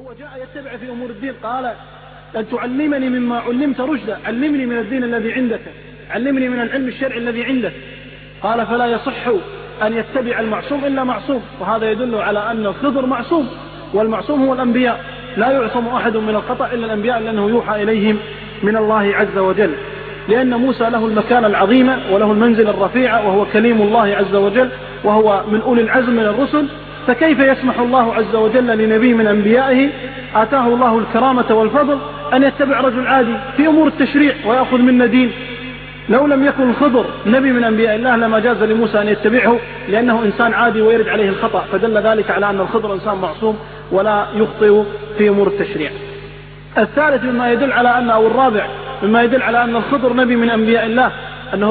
وهو جاء يتبع في أمور الدين، قال أن تعلمني مما علمت رشدا، علمني من الدين الذي عندك، علمني من العلم الشرعي الذي عندك. قال فلا يصح أن يتبع المعصوم إلا معصوم، وهذا يدل على أن الخضر معصوم، والمعصوم هو الأنبياء، لا يعصم أحد من الخطأ إلا الأنبياء لأنه يوحى إليهم من الله عز وجل، لأن موسى له المكانة العظيمة وله المنزل الرفيعة وهو كليم الله عز وجل وهو من أولي العزم من الرسل، فكيف يسمح الله عز وجل لنبي من أنبيائه آتاه الله الكرامة والفضل أن يتبع رجل عادي في أمور التشريع ويأخذ منا دين؟ لو لم يكن الخضر نبي من أنبياء الله لما جاز لموسى أن يتبعه، لأنه إنسان عادي ويرد عليه الخطأ، فدل ذلك على أن الخضر إنسان معصوم ولا يخطئ في أمور التشريع. الثالث مما يدل على أن أو الرابع مما يدل على أن الخضر نبي من أنبياء الله أنه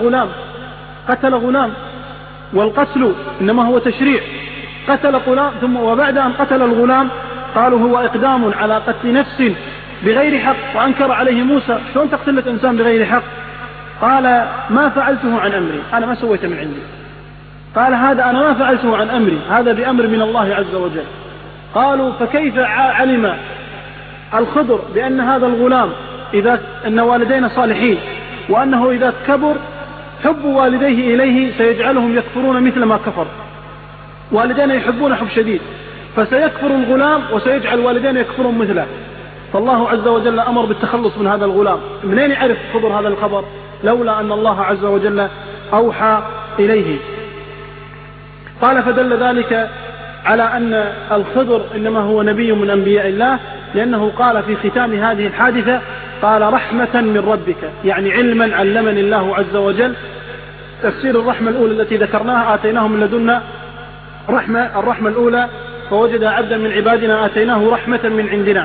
قتل غلام، والقتل إنما هو تشريع. قتل غلام ثم وبعد أن قتل الغلام قالوا هو إقدام على قتل نفس بغير حق، وأنكر عليه موسى شلون تقتل لك إنسان بغير حق؟ قال ما فعلته عن أمري، أنا ما سويته من عندي. قال هذا أنا ما فعلته عن أمري، هذا بأمر من الله عز وجل. قالوا فكيف علم الخضر بأن هذا الغلام أن والدين صالحين، وأنه إذا كبر حب والديه إليه سيجعلهم يكفرون مثل ما كفر، والدين يحبون حب شديد، فسيكفر الغلام وسيجعل والدين يكفرون مثله، فالله عز وجل أمر بالتخلص من هذا الغلام. منين يعرف خضر هذا الخبر؟ لولا أن الله عز وجل أوحى إليه. قال فدل ذلك على أن الخضر إنما هو نبي من أنبياء الله، لأنه قال في ختام هذه الحادثة قال رحمة من ربك، يعني علما علمني الله عز وجل. تفسير الرحمة الأولى التي ذكرناها آتيناه من لدنا الرحمة الأولى فوجد عبدا من عبادنا آتيناه رحمة من عندنا.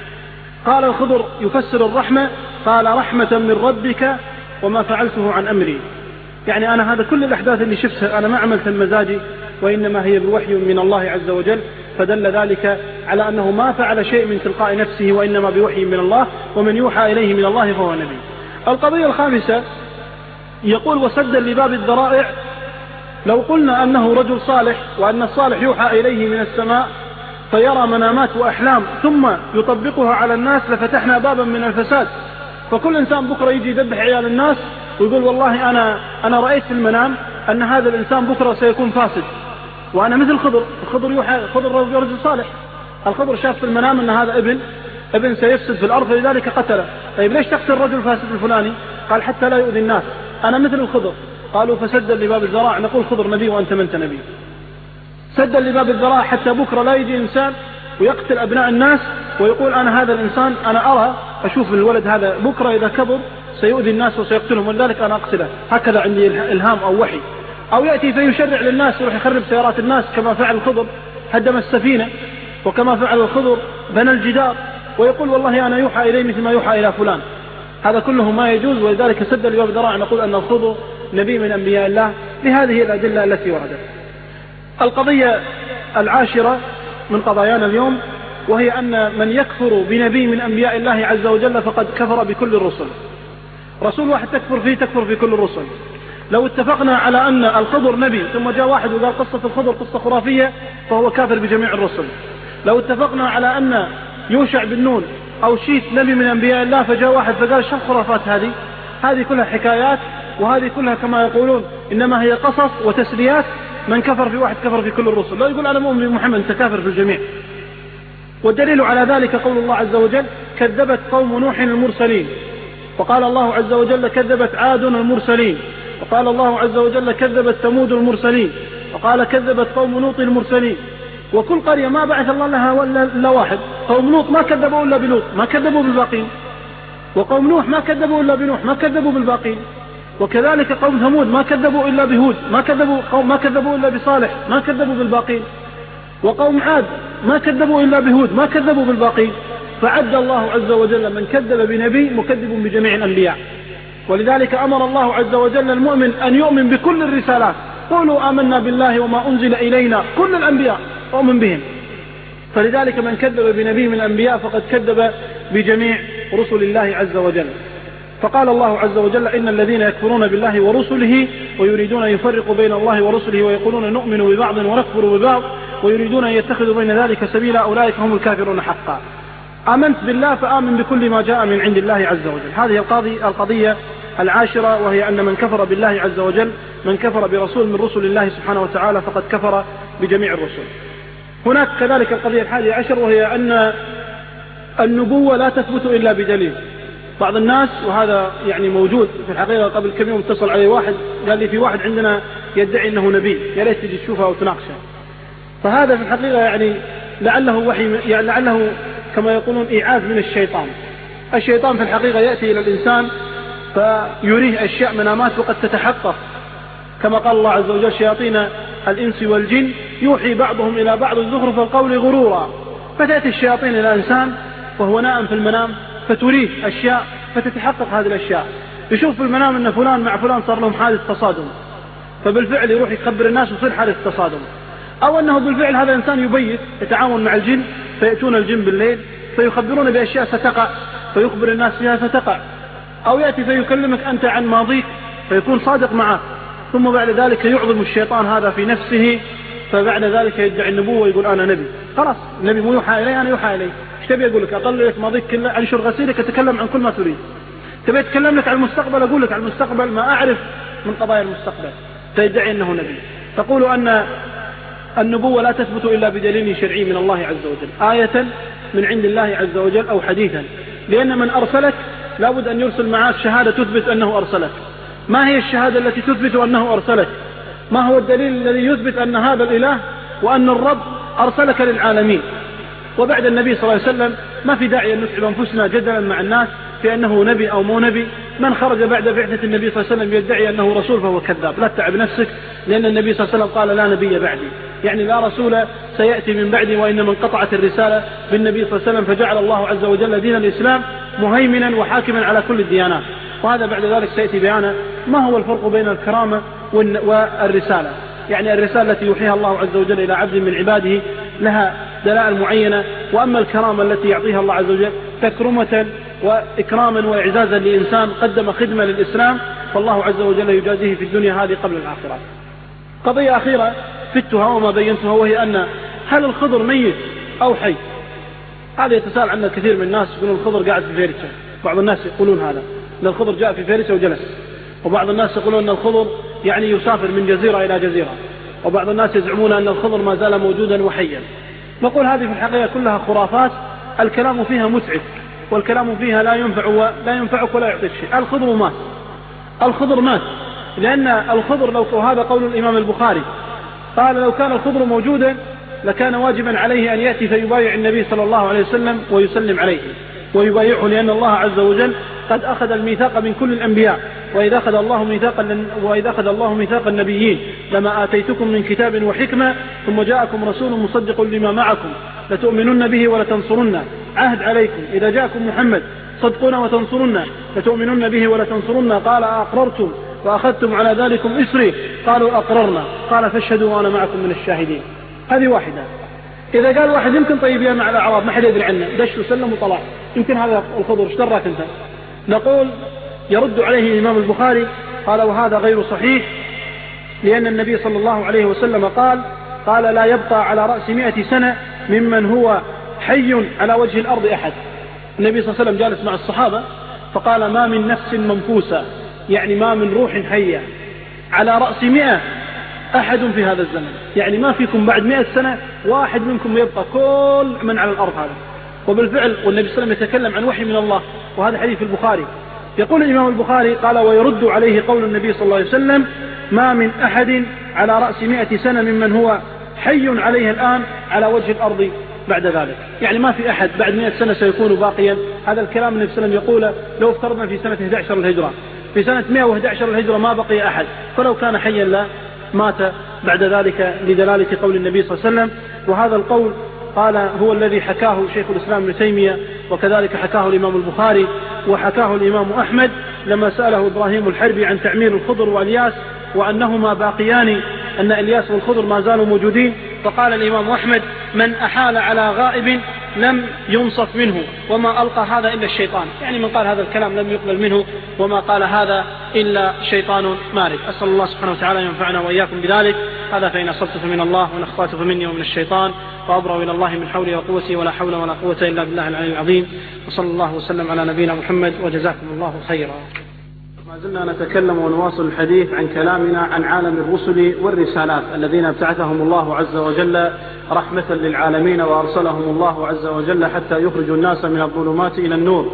قال الخضر يفسر الرحمة قال رحمة من ربك وما فعلته عن أمري، يعني أنا هذا كل الأحداث اللي شفتها أنا ما عملت المزاجي، وإنما هي بوحي من الله عز وجل، فدل ذلك على أنه ما فعل شيء من تلقاء نفسه وإنما بوحي من الله، ومن يوحى إليه من الله فهو نبي. القضية الخامسة يقول وسدا لباب الذرائع. لو قلنا أنه رجل صالح وأن الصالح يوحى إليه من السماء فيرى منامات وأحلام ثم يطبقها على الناس لفتحنا بابا من الفساد، فكل إنسان بكرة يجي يذبح عيال الناس ويقول والله أنا رأيت في المنام أن هذا الإنسان بكرة سيكون فاسد، وأنا مثل الخضر يوحى، خضر رجل صالح، الخضر شاف في المنام أن هذا ابن سيفسد في الأرض فلذلك قتله. طيب ليش تقتل الرجل فاسد الفلاني؟ قال حتى لا يؤذي الناس، أنا مثل الخضر. قالوا فسدا لباب الذراع، نقول خضر نبي وأنت من أنت نبي. سدا لباب الذراع حتى بكرة لا يجي إنسان ويقتل أبناء الناس ويقول أنا هذا الإنسان أنا أشوف الولد هذا بكرة إذا كبر سيؤذي الناس وسيقتلهم ولذلك أنا أقتله، هكذا عندي إلهام أو وحي. أو يأتي فيشرع للناس يروح يخرب سيارات الناس كما فعل الخضر، هدم السفينة، وكما فعل الخضر بنى الجدار، ويقول والله أنا يوحى إلي مثل ما يوحى إلى فلان. هذا كله ما يجوز، ولذلك سد لباب الذراع نقول أن الخضر نبي من أنبياء الله بهذه الأدلة التي وردت. القضية العاشرة من قضايانا اليوم وهي أن من يكفر بنبي من أنبياء الله عز وجل فقد كفر بكل الرسل. رسول واحد تكفر في كل الرسل. لو اتفقنا على أن الخضر نبي ثم جاء واحد وقال قصة الخضر قصة خرافية فهو كافر بجميع الرسل. لو اتفقنا على أن يوشع بن نون أو شيث نبي من أنبياء الله فجاء واحد فقال شو خرافات هذه كلها حكايات، وهذه كلها كما يقولون إنما هي قصص وتسليات. من كفر في واحد كفر في كل الرسل، لا يقول أنا مؤمن بمحمد أنت كافر في الجميع. والدليل على ذلك قول الله عز وجل كذبت قوم نوح المرسلين، وقال الله عز وجل كذبت عاد المرسلين، وقال الله عز وجل كذبت ثمود المرسلين، وقال كذبت قوم لوط المرسلين. وكل قرية ما بعث الله لها إلا واحد. قوم لوط ما كذبوا إلا بلوط، ما كذبوا بالباقين. وقوم نوح ما كذبوا إلا بنوح، ما كذبوا بالباقين. وكذلك قوم ثمود ما كذبوا إلا بهود، ما كذبوا إلا بصالح، ما كذبوا بالباقين. وقوم عاد ما كذبوا إلا بهود، ما كذبوا بالباقين. فعد الله عز وجل من كذب بنبي مكذب بجميع الأنبياء. ولذلك أمر الله عز وجل المؤمن أن يؤمن بكل الرسالات. قولوا آمنا بالله وما أنزل إلينا، كل الأنبياء أؤمن بهم. فلذلك من كذب بنبي من الأنبياء فقد كذب بجميع رسل الله عز وجل. فقال الله عز وجل إن الذين يكفرون بالله ورسله ويريدون أن يفرقوا بين الله ورسله ويقولون نؤمن ببعض ونكفر ببعض ويريدون أن يتخذوا بين ذلك سبيلا أولئك هم الكافرون حقا. آمنت بالله فآمن بكل ما جاء من عند الله عز وجل. هذه القضية العاشرة، وهي أن من كفر بالله عز وجل، من كفر برسول من رسل الله سبحانه وتعالى فقد كفر بجميع الرسل. هناك كذلك القضية 11، وهي أن النبوة لا تثبت إلا بدليل. بعض الناس، وهذا يعني موجود في الحقيقة، قبل كم يوم اتصل علي واحد قال لي في واحد عندنا يدعي أنه نبي، يا ريت تجي تشوفه أو تناقشه. فهذا في الحقيقة يعني لعله وحي، يعني لعله كما يقولون إيعاز من الشيطان. الشيطان في الحقيقة يأتي إلى الإنسان فيريه أشياء منامات وقد تتحقق، كما قال الله عز وجل: شياطين الإنس والجن يوحي بعضهم إلى بعض زخرف القول غرورا. فتأتي الشياطين إلى الإنسان وهو نائم في المنام فتريه أشياء فتتحقق هذه الأشياء. يشوف في المنام أن فلان مع فلان صار لهم حادث تصادم، فبالفعل يروح يخبر الناس ويصير حادث تصادم. أو أنه بالفعل هذا الإنسان يبيت يتعاون مع الجن، فيأتون الجن بالليل فيخبرون بأشياء ستقع فيخبر الناس فيها فتقع. أو يأتي فيكلمك أنت عن ماضيك فيكون صادق معك، ثم بعد ذلك يعظم الشيطان هذا في نفسه، فبعد ذلك يدعي النبوة ويقول أنا نبي. خلاص النبي مو يوحى إلي، أنا يوحى إلي. ايش تبي أقول لك؟ أقل لك ماضيك كله، أنشر غسيلك، أتكلم عن كل ما تريد. تبي أتكلم لك عن المستقبل، أقول لك عن المستقبل ما أعرف من قضايا المستقبل، فيدعي أنه نبي. تقول أن النبوة لا تثبت إلا بدليل شرعي من الله عز وجل، آية من عند الله عز وجل أو حديثا، لأن من أرسلك لابد أن يرسل معك شهادة تثبت أنه أرسلك. ما هي الشهادة التي تثبت أنه أرسلك؟ ما هو الدليل الذي يثبت أن هذا الإله وأن الرب أرسلك للعالمين؟ وبعد النبي صلى الله عليه وسلم ما في داعي أن نتعب أنفسنا جدلا مع الناس في أنه نبي أو مو نبي. من خرج بعد بعثة النبي صلى الله عليه وسلم يدعي أنه رسول فهو كذاب. لا تتعب نفسك، لأن النبي صلى الله عليه وسلم قال: لا نبي بعدي، يعني لا رسول سيأتي من بعدي، وإنما انقطعت الرسالة بالنبي صلى الله عليه وسلم، فجعل الله عز وجل دين الإسلام مهيمنا وحاكما على كل الديانات. وهذا بعد ذلك سيأتي بيانا ما هو الفرق بين الكرامة والرسالة. يعني الرسالة التي يوحيها الله عز وجل إلى عبد من عباده لها دلائل معينة، وأما الكرامة التي يعطيها الله عز وجل تكرمة وإكراما وإعزازا لإنسان قدم خدمة للإسلام، فالله عز وجل يجازيه في الدنيا هذه قبل الآخرة. قضية أخيرة فتها وما بينتها، وهي أن هل الخضر ميت أو حي؟ هذا يتساءل عنه الكثير من الناس، يقولون الخضر قاعد في فيرسة. بعض الناس يقولون هذا، أن الخضر جاء في فيرسة وجلس. وبعض الناس يقولون أن الخضر يعني يسافر من جزيرة إلى جزيرة. وبعض الناس يزعمون أن الخضر ما زال موجودا وحيا. نقول هذه في الحقيقة كلها خرافات، الكلام فيها متعب، والكلام فيها لا ينفعك ولا يعطيك شيء. الخضر مات، لأن الخضر لو، وهذا قول الإمام البخاري، قال: لو كان الخضر موجودا لكان واجبا عليه أن يأتي فيبايع النبي صلى الله عليه وسلم ويسلم عليه ويبايعه، لأن الله عز وجل قد أخذ الميثاق من كل الأنبياء، وإذا أخذ الله ميثاق النبيين لما آتيتكم من كتاب وحكمة ثم جاءكم رسول مصدق لما معكم لتؤمنن به ولتنصرنه، عهد عليكم إذا جاءكم محمد صدقونا وتنصرنا لتؤمنن به ولتنصرنا، قال: أقررتم وأخذتم على ذلكم إسري؟ قالوا: أقررنا. قال: فاشهدوا وأنا معكم من الشاهدين. هذه واحدة. إذا قال واحد يمكن طيب يا مع الأعراب ما حد يدري عنه، دش وسلم وطلع، يمكن هذا الخضر اشتراك أنت. نقول يرد عليه الإمام البخاري، قال: وهذا غير صحيح، لأن النبي صلى الله عليه وسلم قال: لا يبقى على رأس 100 سنة ممن هو حي على وجه الأرض أحد. النبي صلى الله عليه وسلم جالس مع الصحابة فقال: ما من نفس منفوسة، يعني ما من روح حية على رأس 100 أحد في هذا الزمن، يعني ما فيكم بعد 100 سنة واحد منكم يبقى، كل من على الأرض هذا. وبالفعل والنبي صلى الله عليه وسلم يتكلم عن وحي من الله، وهذا حديث في البخاري. يقول الإمام البخاري قال: ويرد عليه قول النبي صلى الله عليه وسلم: ما من أحد على رأس 100 سنة ممن هو حي عليه الآن على وجه الأرض بعد ذلك، يعني ما في أحد بعد 100 سنة سيكون باقيا. هذا الكلام النبي صلى الله عليه وسلم يقوله لو افترضنا في سنة 11 الهجرة، في سنة 111 الهجرة ما بقي أحد، فلو كان حيا لا مات بعد ذلك، لدلالة قول النبي صلى الله عليه وسلم. وهذا القول قال هو الذي حكاه شيخ الإسلام ابن تيمية، وكذلك حكاه الإمام البخاري، وحكاه الإمام أحمد لما سأله إبراهيم الحربي عن تعمير الخضر والياس وأنهما باقيان، أن الياس والخضر ما زالوا موجودين، فقال الإمام أحمد: من أحال على غائب لم ينصف منه، وما ألقى هذا إلا الشيطان، يعني من قال هذا الكلام لم يقبل منه، وما قال هذا إلا شيطان مارد. أسأل الله سبحانه وتعالى ينفعنا وإياكم بذلك. هذا فإن أصبت فمن الله وإن أخطأت فمني ومن الشيطان، وأبرأ إلى الله من حولي وقوتي ولا حول ولا قوة إلا بالله العلي العظيم. وصلى الله وسلم على نبينا محمد، وجزاكم الله خيرا. ما زلنا نتكلم ونواصل الحديث عن كلامنا عن عالم الرسل والرسالات الذين ابتعثهم الله عز وجل رحمة للعالمين، وأرسلهم الله عز وجل حتى يخرجوا الناس من الظلمات إلى النور.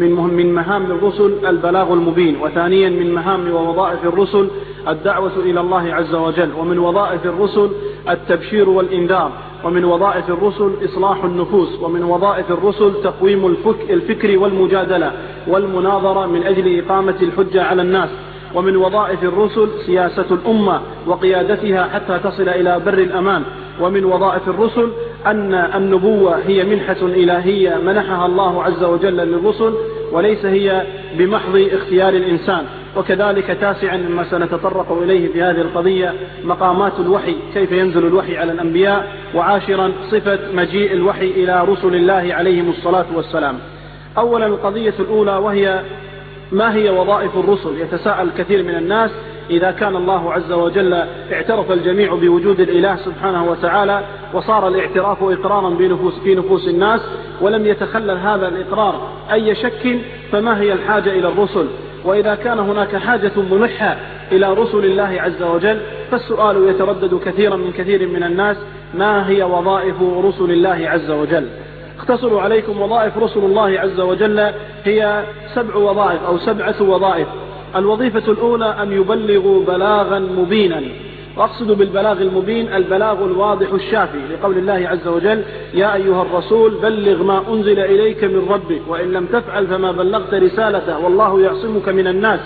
من مهام الرسل البلاغ المبين، وثانيا من مهام ووظائف الرسل الدعوة إلى الله عز وجل، ومن وظائف الرسل التبشير والإنذار، ومن وظائف الرسل إصلاح النفوس، ومن وظائف الرسل تقويم الفكر والمجادلة والمناظرة من أجل إقامة الحجة على الناس، ومن وظائف الرسل سياسة الأمة وقيادتها حتى تصل إلى بر الأمان، ومن وظائف الرسل أن النبوة هي منحة إلهية منحها الله عز وجل للرسل، وليس هي بمحض اختيار الإنسان. وكذلك تاسعا مما سنتطرق إليه في هذه القضية مقامات الوحي، كيف ينزل الوحي على الأنبياء، وعاشرا صفة مجيء الوحي إلى رسل الله عليهم الصلاة والسلام. أولا القضية الأولى، وهي ما هي وظائف الرسل؟ يتساءل كثير من الناس إذا كان الله عز وجل اعترف الجميع بوجود الإله سبحانه وتعالى، وصار الاعتراف إقرارا في نفوس الناس، ولم يتخلل هذا الإقرار أي شك، فما هي الحاجة إلى الرسل؟ وإذا كان هناك حاجة ملحة إلى رسل الله عز وجل، فالسؤال يتردد كثيرا من كثير من الناس: ما هي وظائف رسل الله عز وجل؟ اختصروا عليكم، وظائف رسل الله عز وجل هي 7 وظائف أو 7 وظائف. الوظيفة الأولى أن يبلغوا بلاغا مبينا، وأقصد بالبلاغ المبين البلاغ الواضح الشافي، لقول الله عز وجل: يا أيها الرسول بلغ ما أنزل إليك من ربك وإن لم تفعل فما بلغت رسالته والله يعصمك من الناس.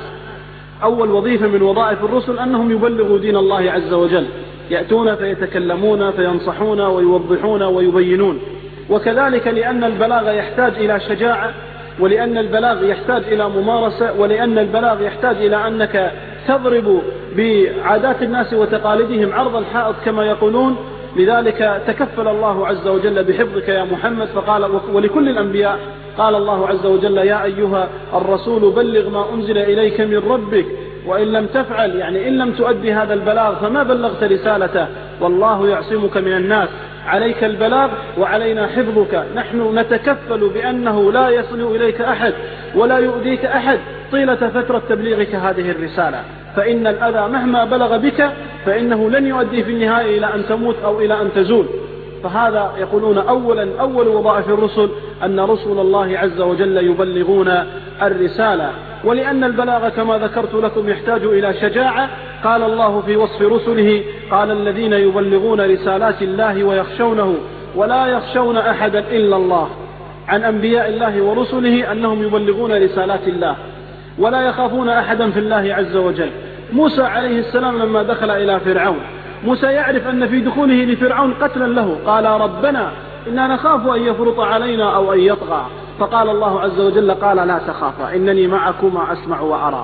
أول وظيفة من وظائف الرسل أنهم يبلغوا دين الله عز وجل، يأتون فيتكلمون فينصحون ويوضحون ويبينون. وكذلك لأن البلاغ يحتاج إلى شجاعة، ولأن البلاغ يحتاج إلى ممارسة، ولأن البلاغ يحتاج إلى أنك تضرب بعادات الناس وتقاليدهم عرض الحائط كما يقولون. لذلك تكفل الله عز وجل بحفظك يا محمد، فقال ولكل الأنبياء قال الله عز وجل: يا أيها الرسول بلغ ما أنزل إليك من ربك وإن لم تفعل، يعني إن لم تؤدي هذا البلاغ فما بلغت رسالته والله يعصمك من الناس. عليك البلاغ وعلينا حفظك، نحن نتكفل بأنه لا يصل إليك أحد ولا يؤذيك أحد طيلة فترة تبليغك هذه الرسالة، فإن الأذى مهما بلغ بك فإنه لن يؤدي في النهاية إلى أن تموت أو إلى أن تزول. فهذا يقولون أول وظائف الرسل أن رسل الله عز وجل يبلغون الرسالة. ولأن البلاغ كما ذكرت لكم يحتاج إلى شجاعة، قال الله في وصف رسله: قال الذين يبلغون رسالات الله ويخشونه ولا يخشون أحدا إلا الله. عن أنبياء الله ورسله أنهم يبلغون رسالات الله ولا يخافون أحدا في الله عز وجل. موسى عليه السلام لما دخل إلى فرعون، موسى يعرف أن في دخوله لفرعون قتلا له، قال: ربنا إنا نخاف أن يفرط علينا أو أن يطغى. فقال الله عز وجل: قال لا تخافا إنني معكما أسمع وأرى.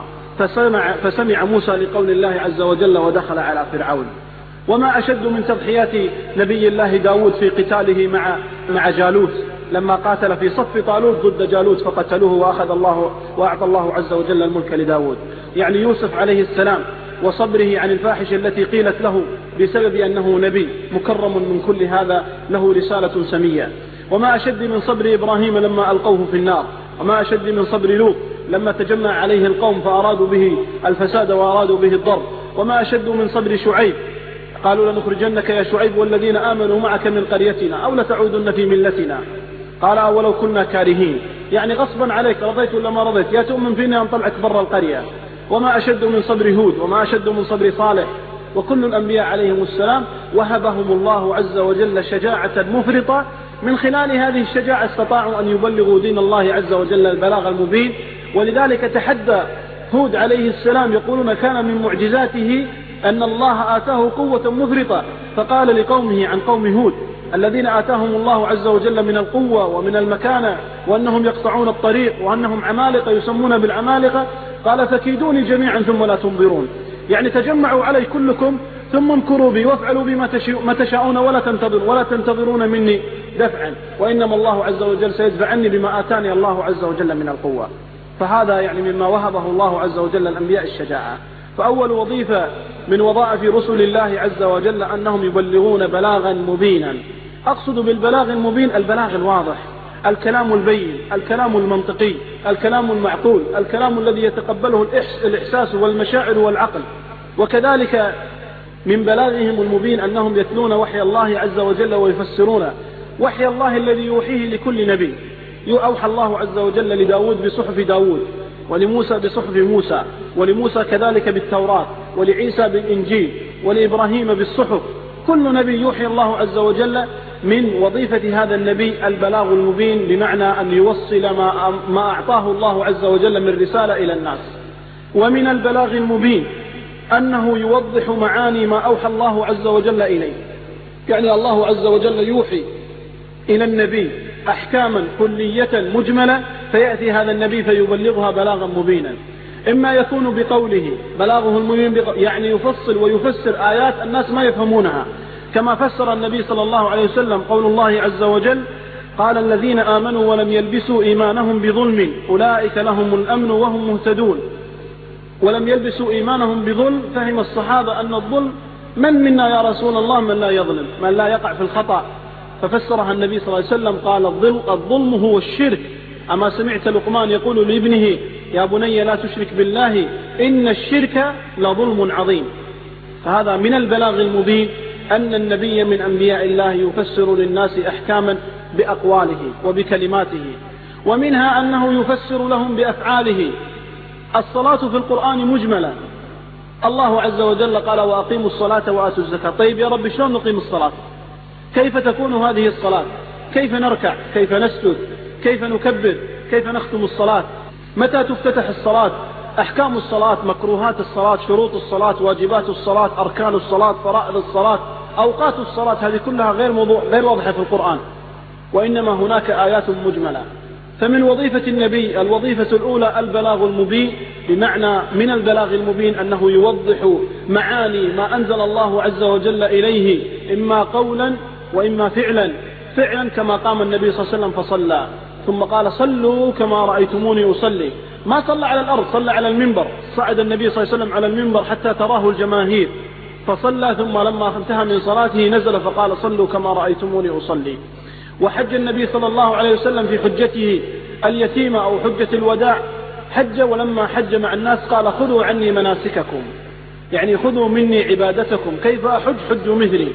فسمع موسى لقول الله عز وجل ودخل على فرعون. وما أشد من تضحيات نبي الله داود في قتاله مع جالوت، لما قاتل في صف طالوت ضد جالوت فقتلوه وأعطى الله عز وجل الملك لداود. يعني يوسف عليه السلام وصبره عن الفاحشة التي قيلت له بسبب أنه نبي مكرم من كل هذا، له رسالة سمية. وما أشد من صبر إبراهيم لما ألقوه في النار، وما أشد من صبر لوط لما تجمع عليه القوم فأرادوا به الفساد وأرادوا به الضر. وما أشد من صبر شعيب، قالوا: لنخرجنك يا شعيب والذين آمنوا معك من قريتنا أو لتعودن في ملتنا. قال: أولو كنا كارهين، يعني غصبا عليك، رضيت ولا ما رضيت، يا تؤمن فينا أنطلعك برا القرية. وما أشد من صبر هود، وما أشد من صبر صالح. وكل الأنبياء عليهم السلام وهبهم الله عز وجل شجاعة مفرطة، من خلال هذه الشجاعة استطاعوا أن يبلغوا دين الله عز وجل البلاغ المبين. ولذلك تحدى هود عليه السلام، يقولون كان من معجزاته أن الله آتاه قوة مفرطة، فقال لقومه عن قوم هود الذين آتاهم الله عز وجل من القوة ومن المكانة وأنهم يقطعون الطريق وأنهم عمالقة يسمون بالعمالقة، قال: فكيدوني جميعا ثم لا تنظرون، يعني تجمعوا علي كلكم ثم امكروا بي وافعلوا بما تشاءون ولا تنتظرون مني دفعا، وإنما الله عز وجل سيدفع عني بما آتاني الله عز وجل من القوة. فهذا يعني مما وهبه الله عز وجل الأنبياء الشجاعة. فأول وظيفة من وظائف رسل الله عز وجل أنهم يبلغون بلاغا مبينا. أقصد بالبلاغ المبين البلاغ الواضح، الكلام البين، الكلام المنطقي، الكلام المعقول، الكلام الذي يتقبله الإحساس والمشاعر والعقل. وكذلك من بلاغهم المبين أنهم يتلون وحي الله عز وجل ويفسرون وحي الله الذي يوحيه لكل نبي. أوحى الله عز وجل لداود بصحف داود، ولموسى بصحف موسى، ولموسى كذلك بالتوراة، ولعيسى بالإنجيل، ولإبراهيم بالصحف. كل نبي يوحي الله عز وجل من وظيفة هذا النبي البلاغ المبين، بمعنى أن يوصل ما أعطاه الله عز وجل من رسالة إلى الناس. ومن البلاغ المبين أنه يوضح معاني ما أوحى الله عز وجل إليه. يعني الله عز وجل يوحي إلى النبي أحكاما كلية مجملة، فيأتي هذا النبي فيبلغها بلاغا مبينا. إما يكون بقوله بلاغه المبين، يعني يفصل ويفسر آيات الناس ما يفهمونها، كما فسر النبي صلى الله عليه وسلم قول الله عز وجل: قال الذين آمنوا ولم يلبسوا إيمانهم بظلم أولئك لهم الأمن وهم مهتدون. ولم يلبسوا إيمانهم بظلم، فهم الصحابة أن الظلم من منا يا رسول الله؟ من لا يظلم، من لا يقع في الخطأ. ففسرها النبي صلى الله عليه وسلم قال: الظلم هو الشرك. أما سمعت لقمان يقول لابنه: يا بني لا تشرك بالله إن الشرك لظلم عظيم. فهذا من البلاغ المبين أن النبي من أنبياء الله يفسر للناس أحكاما بأقواله وبكلماته. ومنها أنه يفسر لهم بأفعاله. الصلاة في القرآن مجملة. الله عز وجل قال: وأقيموا الصلاة وآتوا الزكاة. طيب يا رب، شلون نقيم الصلاة؟ كيف تكون هذه الصلاة؟ كيف نركع؟ كيف نسجد؟ كيف نكبر؟ كيف نختم الصلاة؟ متى تفتتح الصلاة؟ أحكام الصلاة، مكروهات الصلاة، شروط الصلاة، واجبات الصلاة، أركان الصلاة، فرائض الصلاة، أوقات الصلاة، هذه كلها غير واضحة في القرآن، وإنما هناك آيات مجملة. فمن وظيفة النبي الوظيفة الأولى البلاغ المبين، بمعنى من البلاغ المبين أنه يوضح معاني ما أنزل الله عز وجل إليه، إما قولا وإما فعلا. فعلا كما قام النبي صلى الله عليه وسلم فصلى، ثم قال: صلوا كما رأيتموني أصلي. ما صلى على الأرض، صلى على المنبر. صعد النبي صلى الله عليه وسلم على المنبر حتى تراه الجماهير فصلى، ثم لما انتهى من صلاته نزل فقال: صلوا كما رأيتموني أصلي. وحج النبي صلى الله عليه وسلم في حجته اليتيمة أو حجة الوداع، حج، ولما حج مع الناس قال: خذوا عني مناسككم، يعني خذوا مني عبادتكم، كيف أحج؟ حجوا مثلي.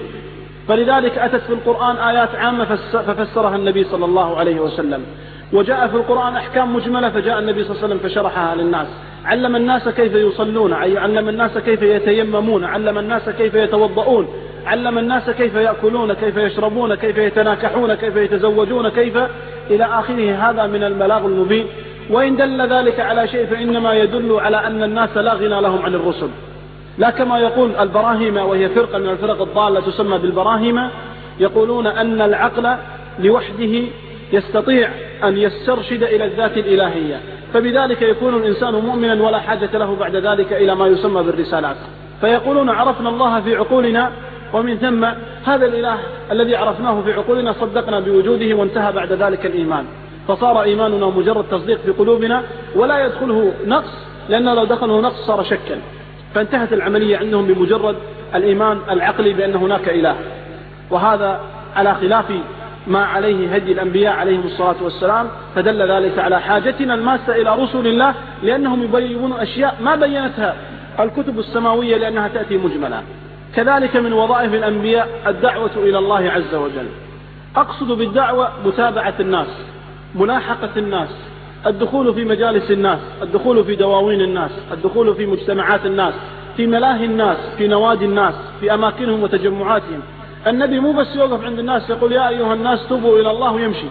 فلذلك أتت في القرآن آيات عامة ففسرها النبي صلى الله عليه وسلم، وجاء في القرآن أحكام مجملة فجاء النبي صلى الله عليه وسلم فشرحها للناس. علم الناس كيف يصلون، علم الناس كيف يتيممون، علم الناس كيف يتوضؤون، علم الناس كيف يأكلون، كيف يشربون، كيف يتناكحون، كيف يتزوجون، كيف إلى آخره. هذا من البلاغ المبين. وإن دل ذلك على شيء فإنما يدل على أن الناس لا غنى لهم عن الرسل، لا كما يقول البراهمة، وهي فرقة من الفرق الضالة تسمى بالبراهمة، يقولون أن العقل لوحده يستطيع أن يسترشد إلى الذات الإلهية، فبذلك يكون الإنسان مؤمنا ولا حاجة له بعد ذلك إلى ما يسمى بالرسالات. فيقولون عرفنا الله في عقولنا، ومن ثم هذا الإله الذي عرفناه في عقولنا صدقنا بوجوده، وانتهى بعد ذلك الإيمان، فصار إيماننا مجرد تصديق في قلوبنا ولا يدخله نقص، لأنه لو دخله نقص صار شكا. فانتهت العملية عندهم بمجرد الإيمان العقلي بأن هناك إله. وهذا على خلاف ما عليه هدي الأنبياء عليهم الصلاة والسلام، فدل ذلك على حاجتنا الماسة إلى رسل الله، لأنهم يبينون أشياء ما بينتها الكتب السماوية لأنها تأتي مجملة. كذلك من وظائف الأنبياء الدعوة إلى الله عز وجل. أقصد بالدعوة متابعة الناس، ملاحقة الناس، الدخول في مجالس الناس، الدخول في دواوين الناس، الدخول في مجتمعات الناس، في ملاهي الناس، في نوادي الناس، في أماكنهم وتجمعاتهم. النبي مو بس يوقف عند الناس يقول: يا أيها الناس توبوا إلى الله ويمشي،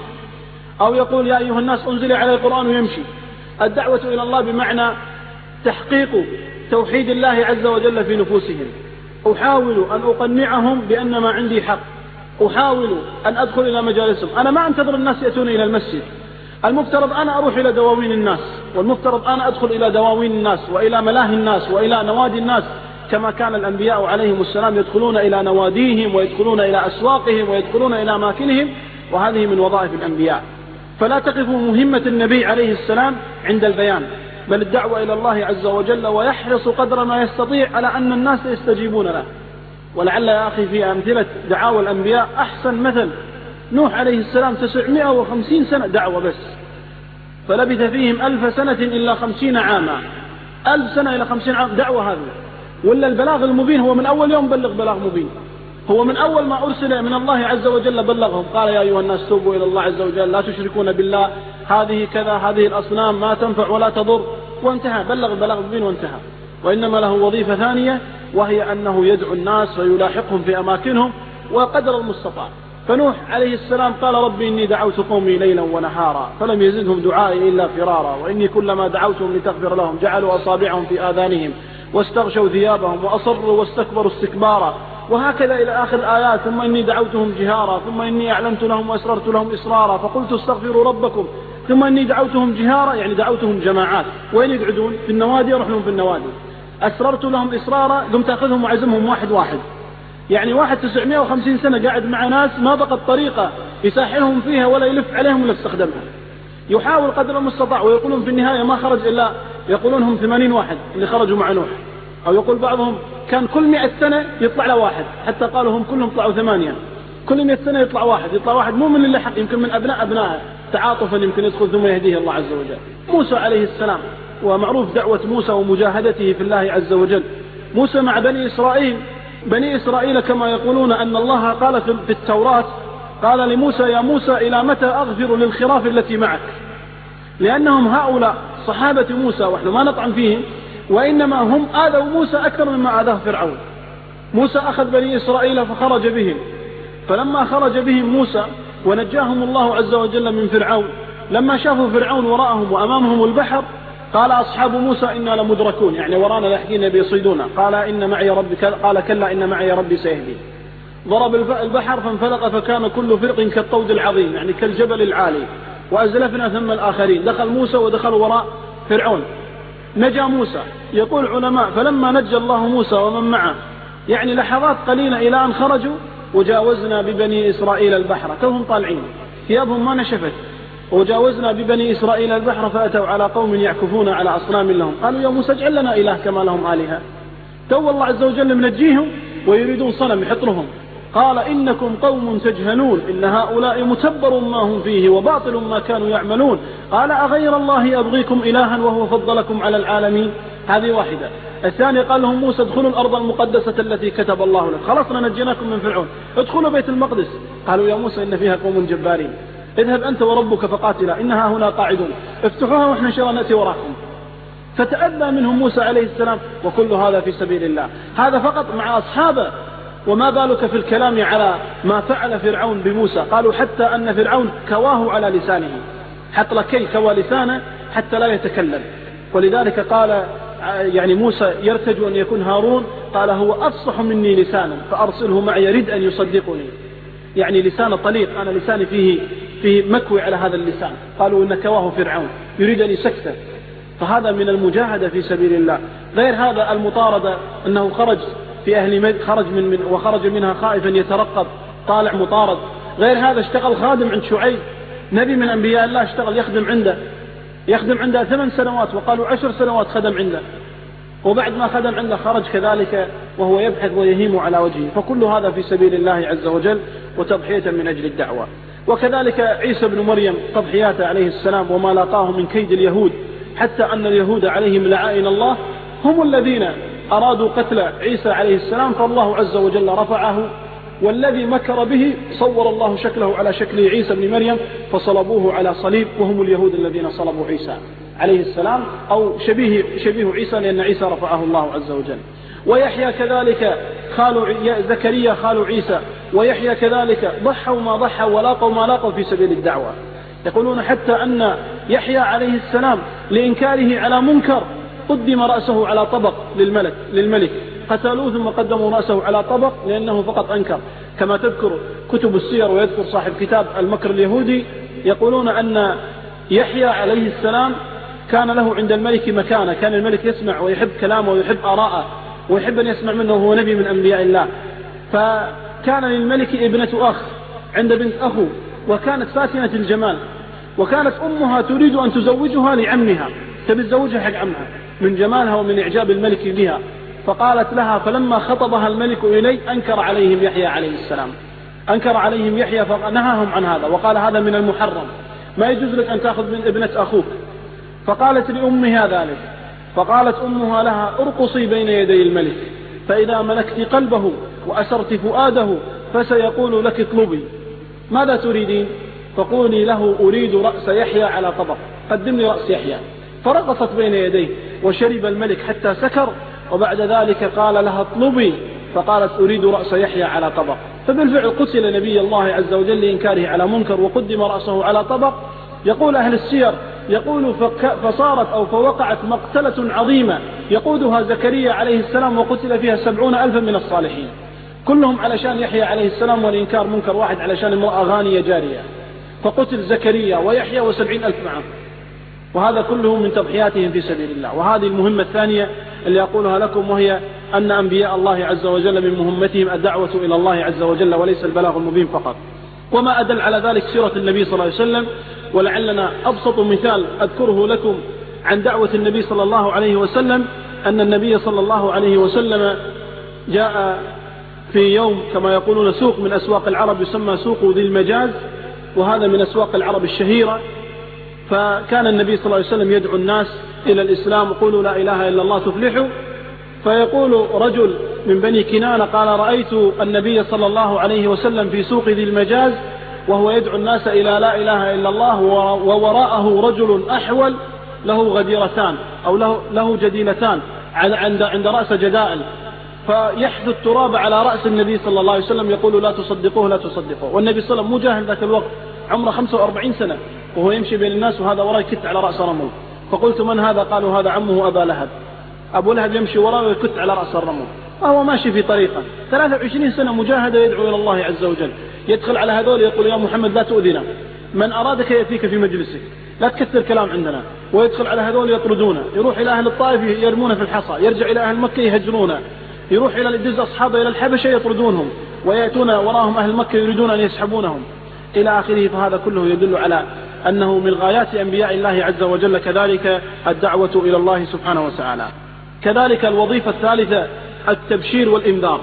أو يقول: يا أيها الناس أنزل على القرآن ويمشي. الدعوة إلى الله بمعنى تحقيق توحيد الله عز وجل في نفوسهم. أحاول أن أقنعهم بأن ما عندي حق، أحاول أن أدخل إلى مجالسهم. أنا ما أنتظر الناس يأتون إلى المسجد، المفترض أنا أروح إلى دواوين الناس، والمفترض أنا أدخل إلى دواوين الناس وإلى ملاهي الناس وإلى نوادي الناس، كما كان الأنبياء عليهم السلام يدخلون إلى نواديهم ويدخلون إلى أسواقهم ويدخلون إلى أماكنهم، وهذه من وظائف الأنبياء. فلا تقف مهمة النبي عليه السلام عند البيان، بل الدعوة إلى الله عز وجل، ويحرص قدر ما يستطيع على أن الناس يستجيبون له. ولعل يا أخي في أمثلة دعاوى الأنبياء أحسن مثل نوح عليه السلام 950 سنة دعوة بس، فلبث فيهم 1000 سنة إلا 50 عاما. 1000 سنة إلى 50 عام دعوة هذه. ولا البلاغ المبين هو من أول يوم بلغ بلاغ مبين، هو من أول ما أرسل من الله عز وجل بلغهم، قال يا أيها الناس توبوا إلى الله عز وجل لا تشركون بالله، هذه كذا، هذه الأصنام ما تنفع ولا تضر، وانتهى، بلغ البلاغ المبين وانتهى. وإنما له وظيفة ثانية، وهي أنه يدعو الناس ويلاحقهم في أماكنهم وقدر المستطاع. فنوح عليه السلام قال ربي إني دعوت قومي ليلا ونهارا فلم يزدهم دعائي إلا فرارا، وإني كلما دعوتهم لتغفر لهم جعلوا أصابعهم في آذانهم واستغشوا ثيابهم وأصروا واستكبروا استكبارا، وهكذا إلى آخر الآيات. ثم إني دعوتهم جهارا ثم إني أعلنت لهم وأسررت لهم إسرارا فقلت استغفروا ربكم ثم إني دعوتهم جهارا، يعني دعوتهم جماعات. وين يقعدون؟ في النوادي، أروح لهم في النوادي. أسررت لهم إسرارا، قمت أخذهم وعزمهم واحد واحد، يعني واحد 950 سنة قاعد مع ناس ما بقت طريقة يساحلهم فيها ولا يلف عليهم ولا يستخدمها، يحاول قدر المستطاع. ويقولون في النهاية ما خرج إلا، يقولون هم 80 واحد اللي خرجوا مع نوح، أو يقول بعضهم كان كل 100 سنة يطلع له واحد، حتى قالوا هم كلهم طلعوا 8، كل 100 سنة يطلع واحد مو من اللي حق، يمكن من أبنائه تعاطفا يمكن يدخل ثم يهديه الله عز وجل. موسى عليه السلام، ومعروف دعوة موسى ومجاهدته في الله عز وجل. موسى مع بني إسرائيل، بني إسرائيل كما يقولون أن الله قال في التوراة، قال لموسى يا موسى إلى متى أغفر للخراف التي معك، لأنهم هؤلاء صحابة موسى ونحن ما نطعن فيهم، وإنما هم آذوا موسى أكثر مما آذاه فرعون. موسى أخذ بني إسرائيل فخرج بهم، فلما خرج بهم موسى ونجاهم الله عز وجل من فرعون، لما شافوا فرعون وراءهم وأمامهم البحر قال أصحاب موسى إنا لمدركون، يعني ورانا لاحقين بيصيدونا. قال إن معي ربي، قال كلا إن معي ربي سيهدي. ضرب البحر فانفلق فكان كل فرق كالطود العظيم، يعني كالجبل العالي، وأزلفنا ثم الآخرين. دخل موسى ودخل وراء فرعون، نجا موسى. يقول علماء فلما نجى الله موسى ومن معه، يعني لحظات قليلة إلى أن خرجوا، وجاوزنا ببني إسرائيل البحر، توهم طالعين ثيابهم ما نشفت، وجاوزنا ببني إسرائيل البحر فأتوا على قوم يعكفون على أصنام لهم، قالوا يا موسى اجعل لنا إله كما لهم آلهة. تو الله عز وجل منجيهم ويريدون صنم يحط لهم. قال إنكم قوم تجهلون إن هؤلاء متبر ما هم فيه وباطل ما كانوا يعملون. قال أغير الله أبغيكم إلها وهو فضلكم على العالمين. هذه واحدة. الثانية قال لهم موسى ادخلوا الأرض المقدسة التي كتب الله لك، خلصنا نجيناكم من فرعون، ادخلوا بيت المقدس. قالوا يا موسى إن فيها قوم جبارين، اذهب أنت وربك فقاتلا إنها هنا قاعدون، افتحوها ونحن إن شاء الله نأتي وراكم. فتأذى منهم موسى عليه السلام، وكل هذا في سبيل الله. هذا فقط مع أصحابه، وما بالك في الكلام على ما فعل فرعون بموسى. قالوا حتى أن فرعون كواه على لسانه، حط لكي كوى لسانه حتى لا يتكلم. ولذلك قال يعني موسى يرتج أن يكون هارون، قال هو أفصح مني لسانا فأرسله معي يريد أن يصدقني، يعني لسان طليق، أنا لساني فيه مكوي على هذا اللسان. قالوا إن كواه فرعون يريد أن يسكته. فهذا من المجاهدة في سبيل الله. غير هذا المطاردة، أنه خرج في أهل وخرج منها خائفا يترقب طالع مطارد. غير هذا اشتغل خادم عند شعيب، نبي من أنبياء الله، اشتغل يخدم عنده 8 سنوات، وقالوا 10 سنوات خدم عنده. وبعد ما خدم عنده خرج كذلك وهو يبحث ويهيم على وجهه. فكل هذا في سبيل الله عز وجل وتضحية من أجل الدعوة. وكذلك عيسى بن مريم تضحياته عليه السلام وما لاقاه من كيد اليهود، حتى أن اليهود عليهم لعائن الله هم الذين أرادوا قتل عيسى عليه السلام، فالله عز وجل رفعه. والذي مكر به صور الله شكله على شكل عيسى بن مريم فصلبوه على صليب، وهم اليهود الذين صلبوا عيسى عليه السلام، أو شبيه عيسى، لأن عيسى رفعه الله عز وجل. ويحيى كذلك زكريا خال عيسى، ويحيى كذلك ضحوا ما ضحوا ولاقوا ما لاقوا في سبيل الدعوة. يقولون حتى أن يحيى عليه السلام لإنكاره على منكر قدم رأسه على طبق للملك، قتلوه ثم قدموا رأسه على طبق لأنه فقط أنكر، كما تذكر كتب السير. ويذكر صاحب كتاب المكر اليهودي، يقولون أن يحيى عليه السلام كان له عند الملك مكانة، كان الملك يسمع ويحب كلامه ويحب آراءه ويحب أن يسمع منه، وهو نبي من أنبياء الله. فكان للملك ابنة أخ عند بنت أخو، وكانت فاتنة الجمال، وكانت أمها تريد أن تزوجها لعمها، تبي تزوجها حق عمها من جمالها ومن إعجاب الملك بها. فقالت لها فلما خطبها الملك إلي أنكر عليهم يحيى عليه السلام، أنكر عليهم يحيى فنهاهم عن هذا وقال هذا من المحرم، ما يجوز لك أن تأخذ من ابنة أخوك. فقالت لأمها ذلك، فقالت أمها لها ارقصي بين يدي الملك، فإذا ملكت قلبه وأسرت فؤاده فسيقول لك اطلبي ماذا تريدين؟ فقولي له أريد رأس يحيى على طبق، قدم لي رأس يحيى. فرقصت بين يديه وشرب الملك حتى سكر، وبعد ذلك قال لها اطلبي، فقالت أريد رأس يحيى على طبق. فبالفعل قتل نبي الله عز وجل لإنكاره على منكر وقدم رأسه على طبق. يقول أهل السير يقول فصارت أو فوقعت مقتلة عظيمة يقودها زكريا عليه السلام وقتل فيها 70,000 من الصالحين، كلهم علشان يحيى عليه السلام والإنكار منكر واحد علشان امرأة غانية جارية، فقتل زكريا ويحيى و70,000 معه، وهذا كله من تضحياتهم في سبيل الله. وهذه المهمة الثانية اللي أقولها لكم، وهي أن أنبياء الله عز وجل من مهمتهم الدعوة إلى الله عز وجل وليس البلاغ المبين فقط. وما أدل على ذلك سيرة النبي صلى الله عليه وسلم، ولعلنا أبسط مثال أذكره لكم عن دعوة النبي صلى الله عليه وسلم أن النبي صلى الله عليه وسلم جاء في يوم كما يقولون سوق من أسواق العرب يسمى سوق ذي المجاز، وهذا من أسواق العرب الشهيرة. فكان النبي صلى الله عليه وسلم يدعو الناس إلى الإسلام، قولوا لا إله إلا الله تفلحوا. فيقول رجل من بني كنانة قال رأيت النبي صلى الله عليه وسلم في سوق ذي المجاز وهو يدعو الناس إلى لا إله إلا الله، ووراءه رجل أحول له غديرتان أو له جديلتان عند رأس جدائل، فيحث التراب على رأس النبي صلى الله عليه وسلم يقول لا تصدقوه لا تصدقوه. والنبي صلى الله عليه وسلم مجاهد ذاك الوقت عمره 45 سنة وهو يمشي بين الناس وهذا وراء يكت على رأس رمل. فقلت من هذا؟ قالوا هذا عمه أبا لهب. أبو لهب يمشي وراءه ويكت على رأس الرمل وهو ماشي في طريقه 23 سنة مجاهدة يدعو إلى الله عز وجل. يدخل على هذول يقول يا محمد لا تؤذنا، من أرادك يأتيك في مجلسك، لا تكثر كلام عندنا. ويدخل على هذول يطردونه، يروح إلى أهل الطائف يرمونه في الحصى، يرجع إلى أهل مكة يهجرونه، يروح إلى الدز أصحابه إلى الحبشة يطردونهم، ويأتون وراهم أهل مكة يريدون أن يسحبونهم إلى آخره. فهذا كله يدل على أنه من غايات أنبياء الله عز وجل كذلك الدعوة إلى الله سبحانه وتعالى. كذلك الوظيفة الثالثة التبشير والإنذار،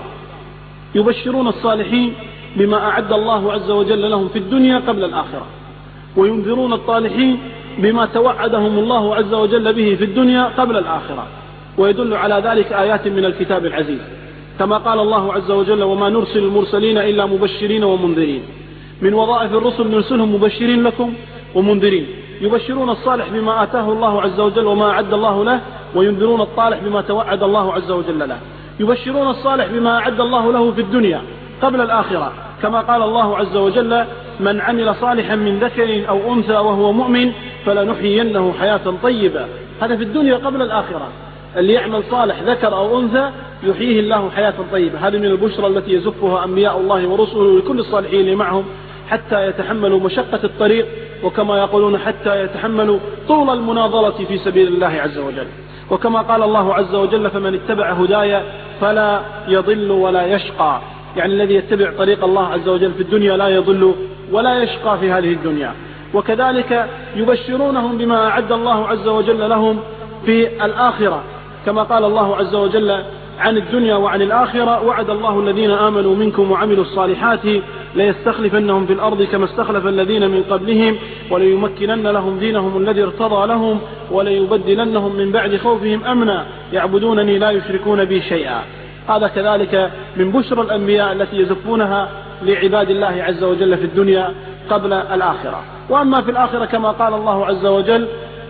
يبشرون الصالحين بما أعد الله عز وجل لهم في الدنيا قبل الآخرة، وينذرون الطالحين بما توعدهم الله عز وجل به في الدنيا قبل الآخرة. ويدل على ذلك آيات من الكتاب العزيز كما قال الله عز وجل وما نرسل المرسلين إلا مبشرين ومنذرين. من وظائف الرسل نرسلهم مبشرين لكم ومنذرين، يبشرون الصالح بما آتاه الله عز وجل وما أعد الله له، وينذرون الطالح بما توعد الله عز وجل له. يبشرون الصالح بما أعد الله له في الدنيا قبل الآخرة كما قال الله عز وجل من عمل صالحا من ذكر أو أنثى وهو مؤمن فلنحيينه حياة طيبة. هذا في الدنيا قبل الآخرة، اللي يعمل صالح ذكر أو أنثى يحييه الله حياة طيبة. هذه من البشرى التي يزفها أنبياء الله ورسله لكل الصالحين اللي معهم حتى يتحملوا مشقة الطريق، وكما يقولون حتى يتحملوا طول المناضلة في سبيل الله عز وجل. وكما قال الله عز وجل فمن اتبع هدايا فلا يضل ولا يشقى، يعني الذي يتبع طريق الله عز وجل في الدنيا لا يضل ولا يشقى في هذه الدنيا. وكذلك يبشرونهم بما أعد الله عز وجل لهم في الآخرة كما قال الله عز وجل عن الدنيا وعن الآخرة وعد الله الذين آمنوا منكم وعملوا الصالحات ليستخلفنهم في الأرض كما استخلف الذين من قبلهم وليمكنن لهم دينهم الذي ارتضى لهم وليبدلنهم من بعد خوفهم أمنا يعبدونني لا يشركون بي شيئا. هذا كذلك من بشرى الأنبياء التي يزفونها لعباد الله عز وجل في الدنيا قبل الآخرة. وأما في الآخرة كما قال الله عز وجل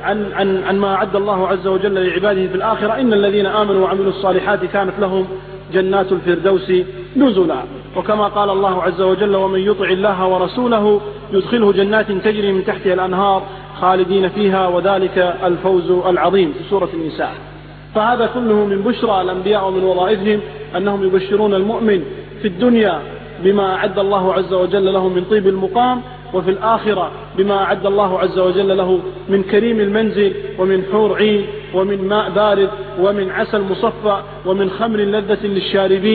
عن ما أعد الله عز وجل لعباده في الآخرة إن الذين آمنوا وعملوا الصالحات كانت لهم جنات الفردوس نزلا. وكما قال الله عز وجل ومن يطع الله ورسوله يدخله جنات تجري من تحتها الأنهار خالدين فيها وذلك الفوز العظيم في سورة النساء. فهذا كله من بشرى الأنبياء ومن وظائفهم أنهم يبشرون المؤمن في الدنيا بما أعد الله عز وجل له من طيب المقام، وفي الآخرة بما أعد الله عز وجل له من كريم المنزل ومن حور عين ومن ماء بارد ومن عسل مصفى ومن خمر لذة للشاربين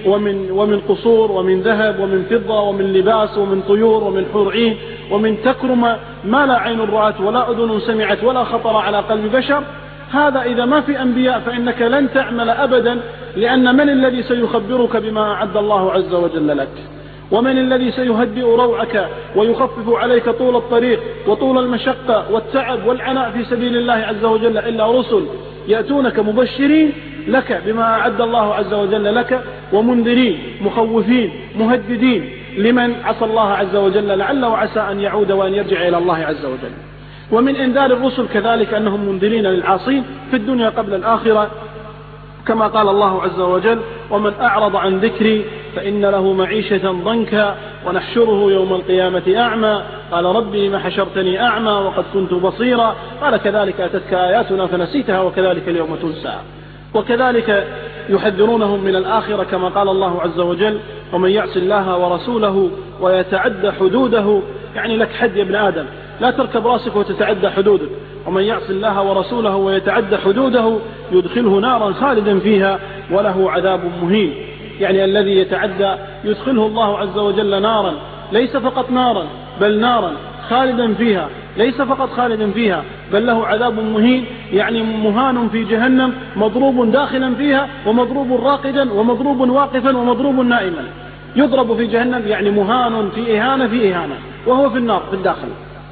ومن قصور ومن ذهب ومن فضة ومن لباس ومن طيور ومن حور عين ومن تكرم ما لا عين رأت ولا أذن سمعت ولا خطر على قلب بشر. هذا إذا ما في أنبياء فإنك لن تعمل أبدا، لأن من الذي سيخبرك بما أعد الله عز وجل لك؟ ومن الذي سيهدئ روعك ويخفف عليك طول الطريق وطول المشقة والتعب والعناء في سبيل الله عز وجل إلا رسل يأتونك مبشرين لك بما أعد الله عز وجل لك، ومنذرين مخوفين مهددين لمن عصى الله عز وجل لعله وعسى أن يعود وأن يرجع إلى الله عز وجل. ومن إنذار الرسل كذلك أنهم منذرين للعاصين في الدنيا قبل الآخرة، كما قال الله عز وجل: ومن أعرض عن ذكري فإن له معيشة ضنكا ونحشره يوم القيامة أعمى قال ربي ما حشرتني أعمى وقد كنت بصيرا قال كذلك أتتك آياتنا فنسيتها وكذلك اليوم تنسى. وكذلك يحذرونهم من الآخرة كما قال الله عز وجل: ومن يعص الله ورسوله ويتعدى حدوده، يعني لك حد يا ابن آدم، لا تركب راسك وتتعدى حدودك. ومن يعص الله ورسوله ويتعدى حدوده يدخله نارا خالدا فيها وله عذاب مهين. يعني الذي يتعدى يدخله الله عز وجل نارا، ليس فقط نارا بل نارا خالدا فيها، ليس فقط خالدا فيها بل له عذاب مهين، يعني مهان في جهنم مضروب داخلا فيها ومضروب راقدا ومضروب واقفا ومضروب نائما. يضرب في جهنم يعني مهان في إهانة وهو في النار في الداخل.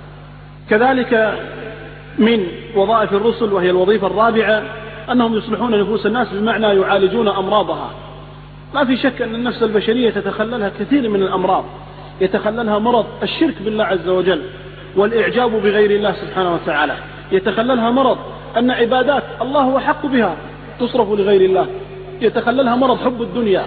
كذلك من وظائف الرسل وهي الوظيفة الرابعة أنهم يصلحون نفوس الناس، بمعنى يعالجون أمراضها. ما في شك أن النفس البشرية تتخللها كثير من الأمراض، يتخللها مرض الشرك بالله عز وجل والإعجاب بغير الله سبحانه وتعالى، يتخللها مرض أن عبادات الله هو حق بها تصرف لغير الله، يتخللها مرض حب الدنيا،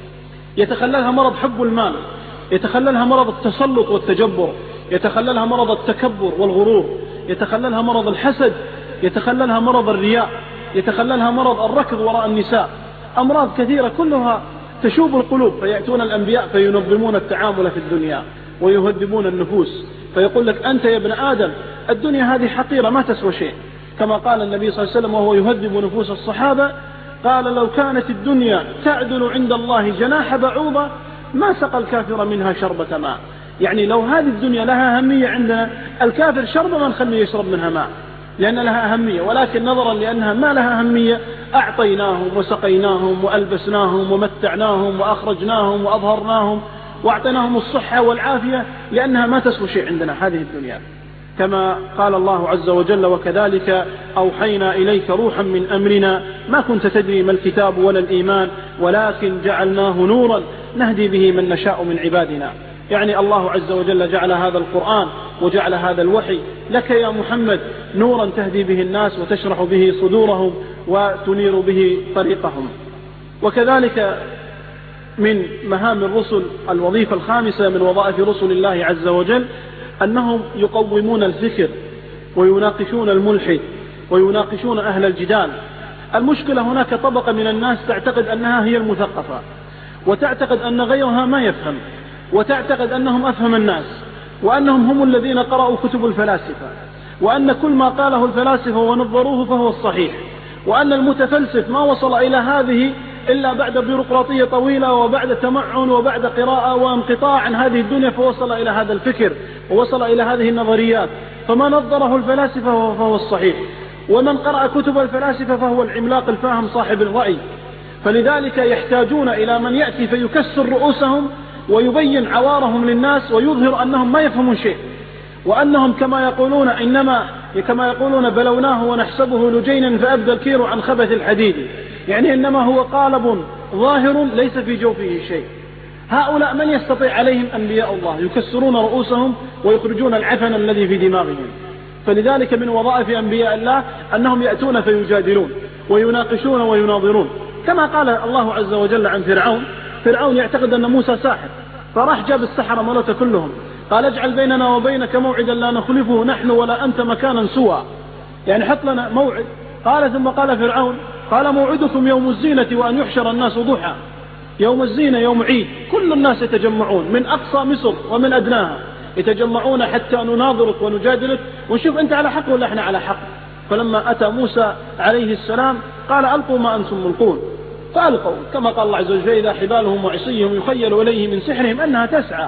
يتخللها مرض حب المال، يتخللها مرض التسلط والتجبر، يتخللها مرض التكبر والغرور، يتخللها مرض الحسد، يتخللها مرض الرياء، يتخللها مرض الركض وراء النساء. أمراض كثيرة كلها تشوب القلوب، فيأتون الأنبياء فينظمون التعامل في الدنيا ويهذبون النفوس، فيقول لك أنت يا ابن آدم الدنيا هذه حقيرة ما تسوى شيء، كما قال النبي صلى الله عليه وسلم وهو يهذب نفوس الصحابة، قال: لو كانت الدنيا تعدل عند الله جناح بعوضة ما سقى الكافر منها شربة ماء. يعني لو هذه الدنيا لها أهمية عندنا، الكافر شرب ما نخليه يشرب منها ماء لأن لها أهمية، ولكن نظرا لأنها ما لها أهمية أعطيناهم وسقيناهم وألبسناهم ومتعناهم وأخرجناهم وأظهرناهم وأعطيناهم الصحة والعافية، لأنها ما تسوى شيء عندنا هذه الدنيا. كما قال الله عز وجل: وكذلك أوحينا إليك روحا من أمرنا ما كنت تدري ما الكتاب ولا الإيمان ولكن جعلناه نورا نهدي به من نشاء من عبادنا. يعني الله عز وجل جعل هذا القرآن وجعل هذا الوحي لك يا محمد نورا تهدي به الناس وتشرح به صدورهم وتنير به طريقهم. وكذلك من مهام الرسل الوظيفة الخامسة من وظائف رسل الله عز وجل أنهم يقومون الفكر ويناقشون الملحد ويناقشون أهل الجدال. المشكلة هناك طبقة من الناس تعتقد أنها هي المثقفة، وتعتقد أن غيرها ما يفهم، وتعتقد أنهم أفهم الناس، وأنهم هم الذين قرأوا كتب الفلاسفة، وأن كل ما قاله الفلاسفة ونظروه فهو الصحيح، وأن المتفلسف ما وصل إلى هذه إلا بعد بيروقراطية طويلة وبعد تمعن وبعد قراءة وانقطاع عن هذه الدنيا فوصل إلى هذا الفكر ووصل إلى هذه النظريات، فما نظره الفلاسفة فهو الصحيح، ومن قرأ كتب الفلاسفة فهو العملاق الفاهم صاحب الرأي. فلذلك يحتاجون إلى من يأتي فيكسر رؤوسهم ويبين عوارهم للناس ويظهر أنهم ما يفهمون شيء، وأنهم كما يقولون بلوناه ونحسبه لجينا فأبدى الكير عن خبث الحديد، يعني إنما هو قالب ظاهر ليس في جوفه شيء. هؤلاء من يستطيع عليهم أنبياء الله يكسرون رؤوسهم ويخرجون العفن الذي في دماغهم. فلذلك من وظائف أنبياء الله أنهم يأتون فيجادلون ويناقشون ويناظرون، كما قال الله عز وجل عن فرعون يعتقد أن موسى ساحر، فراح جاب السحرة ملوته كلهم، قال: اجعل بيننا وبينك موعدا لا نخلفه نحن ولا أنت مكانا سوى، يعني حط لنا موعد. قال ثم قال فرعون: قال موعدكم يوم الزينة وأن يحشر الناس ضحى. يوم الزينة يوم عيد كل الناس يتجمعون من أقصى مصر ومن أدناها، يتجمعون حتى نناظرك ونجادلك ونشوف أنت على حق ولا احنا على حق. فلما أتى موسى عليه السلام قال: ألقوا ما أنتم ملقون، فألقوا كما قال الله عز وجل إذا حبالهم وعصيهم يخيل إليه من سحرهم أنها تسعى.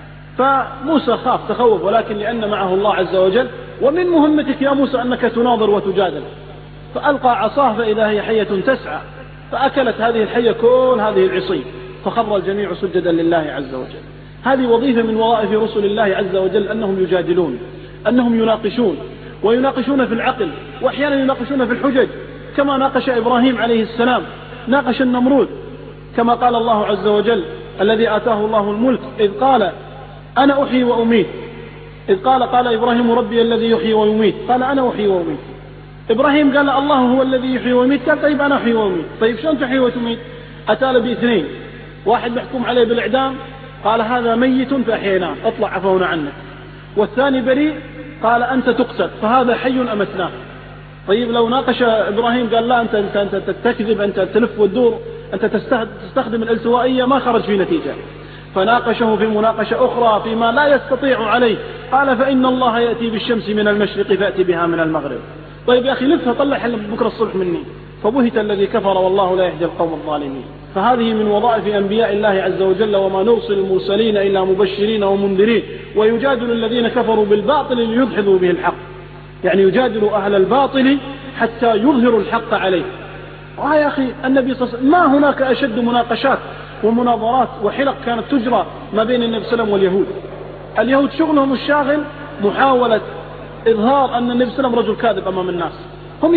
فموسى خاف تخوف، ولكن لأن معه الله عز وجل. ومن مهمتك يا موسى أنك تناظر وتجادل. فألقى عصاه فإذا هي حية تسعى، فأكلت هذه الحية كل هذه العصي، فخر الجميع سجدا لله عز وجل. هذه وظيفة من وظائف رسل الله عز وجل، أنهم يجادلون، أنهم يناقشون، ويناقشون في العقل، وأحيانا يناقشون في الحجج، كما ناقش إبراهيم عليه السلام، ناقش النمرود، كما قال الله عز وجل الذي آتاه الله الملك إذ قال أنا أحيي وأميت. إذ قال إبراهيم ربي الذي يحيي ويميت، قال أنا أحيي وأميت. إبراهيم قال الله هو الذي يحيي ويميت، قال طيب أنا أحيي وأميت. طيب شلون تحيي وتميت؟ أتى باثنين، واحد محكوم عليه بالإعدام، قال هذا ميت فأحييناه اطلع عفونا عنه. والثاني بريء، قال أنت تقتل فهذا حي أمتناه. طيب لو ناقش إبراهيم قال لا أنت تكذب، أنت تلف وتدور، أنت تستخدم الالتوائية، ما خرج في نتيجة. فناقشه في مناقشة أخرى فيما لا يستطيع عليه، قال فإن الله يأتي بالشمس من المشرق فأتي بها من المغرب. طيب يا أخي لفها طلع حل بكرة الصبح مني. فبهت الذي كفر والله لا يهدي القوم الظالمين. فهذه من وظائف أنبياء الله عز وجل، وما نرسل المرسلين إلا مبشرين ومنذرين ويجادل الذين كفروا بالباطل ليدحضوا به الحق، يعني يجادل أهل الباطل حتى يظهروا الحق عليه. يا أخي النبي صلى الله عليه وسلم ما هناك أشد مناقشات ومناظرات وحلق كانت تجرى ما بين النبي صلى الله عليه وسلم واليهود. اليهود شغلهم الشاغل محاولة إظهار أن النبي صلى الله عليه وسلم رجل كاذب أمام الناس. هم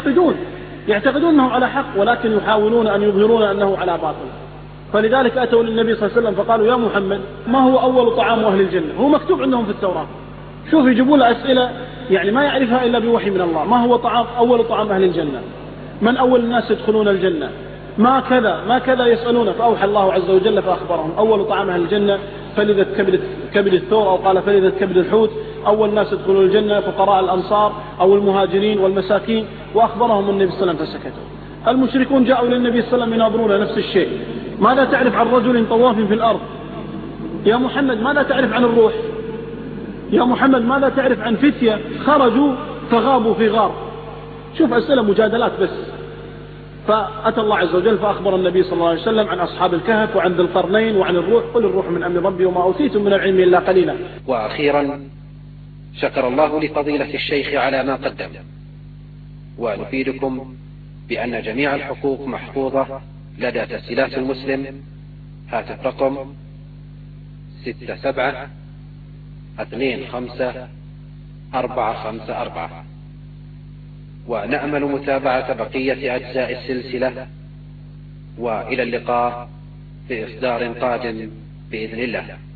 يعتقدون أنه على حق، ولكن يحاولون أن يظهرون أنه على باطل. فلذلك أتوا للنبي صلى الله عليه وسلم فقالوا يا محمد ما هو أول طعام أهل الجنة؟ هو مكتوب عندهم في التوراة. شوف يجيبوا له أسئلة يعني ما يعرفها إلا بوحي من الله. ما هو أول طعام أهل الجنة؟ من أول الناس يدخلون الجنة؟ ما كذا يسألون. فأوحى الله عز وجل فأخبرهم أول طعام أهل الجنة فلذة كبد الثور، أو قال فلذة كبد الحوت. أول الناس يدخلون الجنة فقراء الأنصار أو المهاجرين والمساكين، وأخبرهم النبي صلى الله عليه وسلم فسكتوا. المشركون جاءوا للنبي صلى الله عليه وسلم يناظرون نفس الشيء. ماذا تعرف عن رجل طواف في الأرض؟ يا محمد ماذا تعرف عن الروح؟ يا محمد ماذا تعرف عن فتية خرجوا فغابوا في غار؟ شوف أسئلة مجادلات بس. فأتى الله عز وجل فأخبر النبي صلى الله عليه وسلم عن أصحاب الكهف وعن ذي القرنين وعن الروح. قل الروح من أمر ربي وما أوتيتم من العلم إلا قليلا. وأخيرا شكر الله لفضيلة الشيخ على ما قدم، ونفيدكم بأن جميع الحقوق محفوظة لدى تسجيلات المسلم. هاتف رقم 67254554. ونأمل متابعة بقية أجزاء السلسلة، وإلى اللقاء في إصدار قادم بإذن الله.